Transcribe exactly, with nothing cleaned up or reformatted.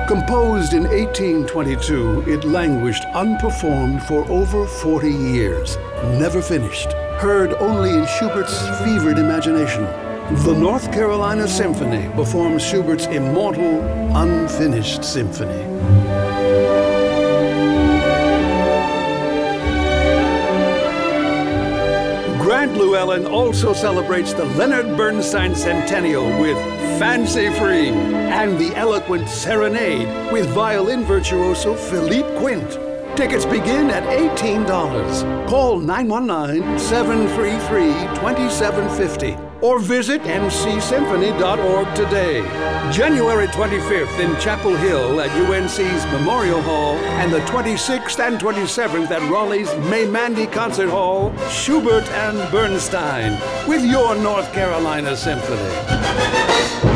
Composed in eighteen twenty-two, it languished unperformed for over forty years. Never finished. Heard only in Schubert's fevered imagination. The North Carolina Symphony performs Schubert's immortal, unfinished symphony. Grant Llewellyn also celebrates the Leonard Bernstein Centennial with Fancy Free and the eloquent Serenade with violin virtuoso Philippe Quint. Tickets begin at eighteen dollars. Call nine one nine, seven three three, two seven five zero or visit m c symphony dot org today. January twenty-fifth in Chapel Hill at U N C's Memorial Hall and the twenty-sixth and twenty-seventh at Raleigh's May Mandy Concert Hall, Schubert and Bernstein with your North Carolina Symphony.